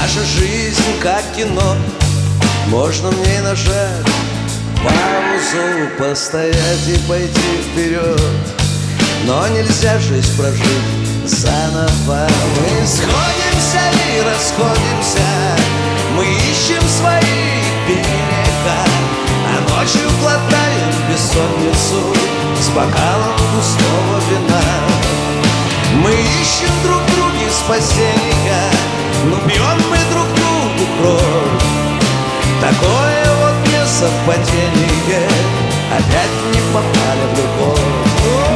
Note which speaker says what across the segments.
Speaker 1: Наша жизнь как кино, можно в ней нажать паузу, постоять и пойти вперед. Но нельзя жизнь прожить заново. Мы сходимся и расходимся, мы ищем свои берега, а ночью глотаем бессонницу с бокалом густого вина. Мы ищем друг в друге спасения, но пьем мы друг другу кровь. Такое вот несовпадение, опять не попали в любовь.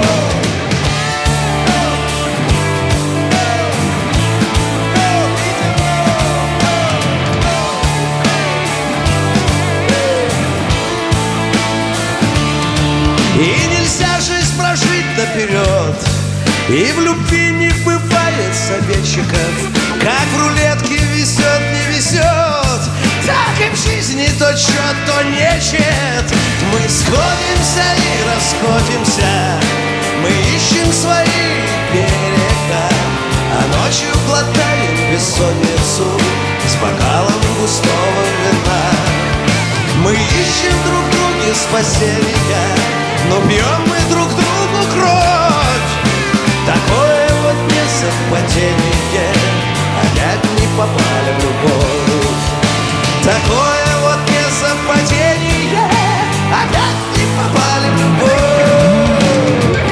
Speaker 1: И нельзя жизнь прожить наперед, и в любви не бывает советчиков. Как в рулетке везет, не везет, так и в жизни то счет, то нечет. Мы сходимся и расходимся, мы ищем свои берега, а ночью глотаем бессонницу с бокалом густого вина. Мы ищем друг в друге спасения, но пьем мы друг другу кровь. Такое вот несовпадение, опять не попали в любовь. Такое вот несовпадение, опять не попали в любовь.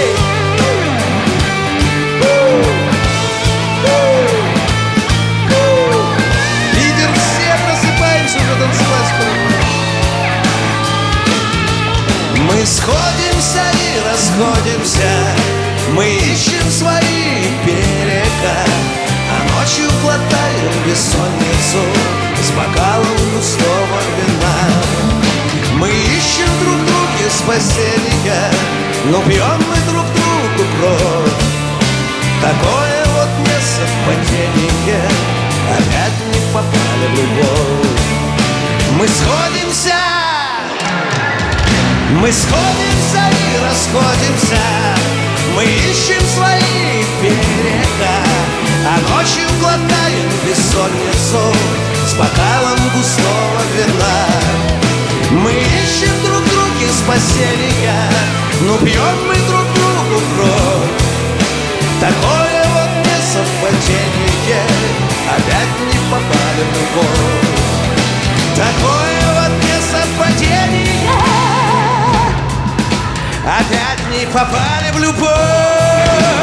Speaker 1: Лидер, все просыпаемся уже танцевать скоро. Мы сходимся и расходимся, мы ищем свои берега, а ночью глотаем бессонницу с бокалом густого вина. Мы ищем друг в друге спасения, но пьем мы друг другу кровь. Такое вот несовпадение, опять не попали в любовь. Мы сходимся и расходимся, мы ищем свои берега, а ночью глотаем бессонницу с бокалом густого вина. Мы ищем друг в друге спасения, но пьем мы друг другу кровь. Такое вот несовпадение, опять не попали в любовь. Такое вот несовпадение, опять не попали в любовь.